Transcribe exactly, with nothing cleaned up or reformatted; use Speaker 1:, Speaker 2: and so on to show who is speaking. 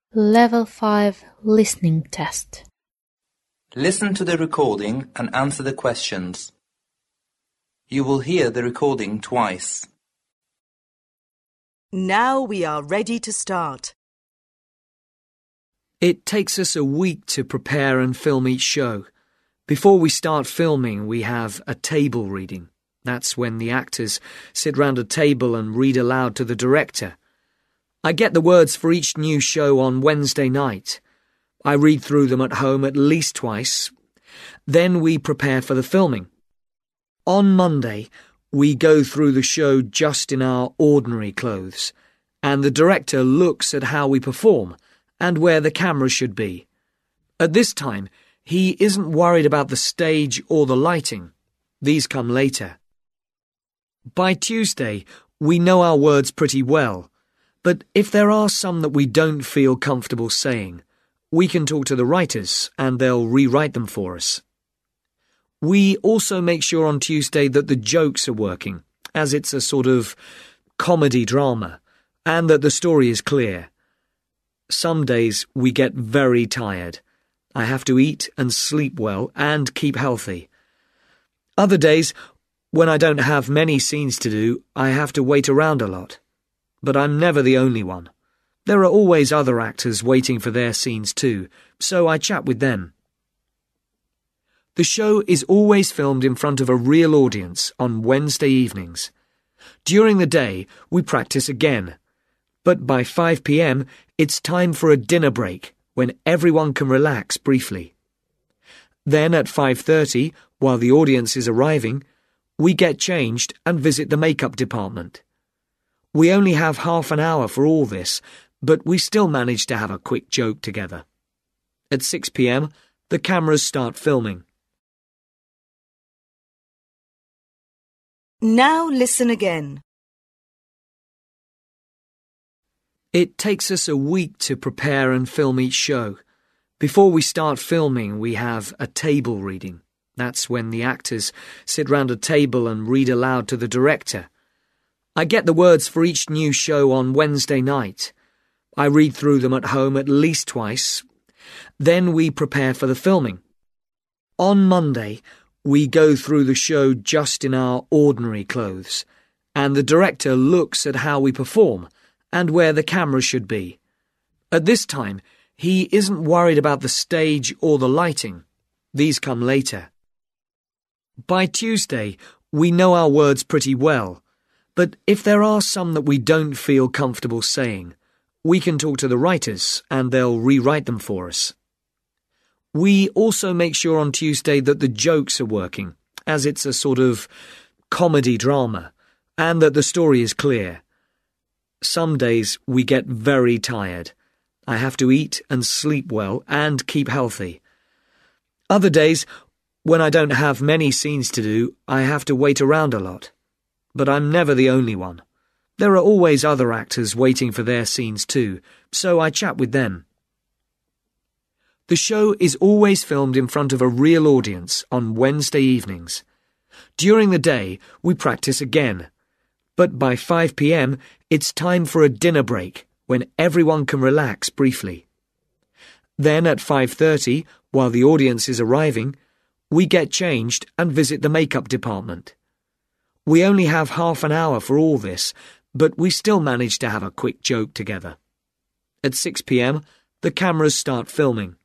Speaker 1: Level five Listening Test.
Speaker 2: Listen to the recording and answer the questions. You will hear the recording twice.
Speaker 3: Now we are ready to start.
Speaker 4: It takes us a week to prepare and film each show. Before we start filming, we have a table reading. That's when the actors sit round a table and read aloud to the director. I get the words for each new show on Wednesday night. I read through them at home at least twice. Then we prepare for the filming. On Monday, we go through the show just in our ordinary clothes, and the director looks at how we perform and where the camera should be. At this time, he isn't worried about the stage or the lighting. These come later. By Tuesday, we know our words pretty well, but if there are some that we don't feel comfortable saying, we can talk to the writers and they'll rewrite them for us. We also make sure on Tuesday that the jokes are working, as it's a sort of comedy drama, and that the story is clear. Some days we get very tired. I have to eat and sleep well and keep healthy. Other days, when I don't have many scenes to do, I have to wait around a lot. But I'm never the only one. There are always other actors waiting for their scenes too, so I chat with them. The show is always filmed in front of a real audience on Wednesday evenings. During the day, we practice again. But by five p m, it's time for a dinner break, when everyone can relax briefly. Then at five thirty, while the audience is arriving, we get changed and visit the makeup department. We only have half an hour for all this, but we still manage to have a quick joke together. At six p m, the cameras start filming.
Speaker 3: Now listen again.
Speaker 4: It takes us a week to prepare and film each show. Before we start filming, we have a table reading. That's when the actors sit round a table and read aloud to the director. I get the words for each new show on Wednesday night. I read through them at home at least twice. Then we prepare for the filming. On Monday, we go through the show just in our ordinary clothes, and the director looks at how we perform and where the camera should be. At this time, he isn't worried about the stage or the lighting. These come later. By Tuesday, we know our words pretty well, but if there are some that we don't feel comfortable saying, we can talk to the writers and they'll rewrite them for us. We also make sure on Tuesday that the jokes are working, as it's a sort of comedy drama, and that the story is clear. Some days we get very tired. I have to eat and sleep well and keep healthy. Other days, when I don't have many scenes to do, I have to wait around a lot. But I'm never the only one. There are always other actors waiting for their scenes too, so I chat with them. The show is always filmed in front of a real audience on Wednesday evenings. During the day, we practice again. But by five p m, it's time for a dinner break, when everyone can relax briefly. Then at five thirty, while the audience is arriving, we get changed and visit the makeup department. We only have half an hour for all this, but we still manage to have a quick joke together. At six p m, the cameras start filming.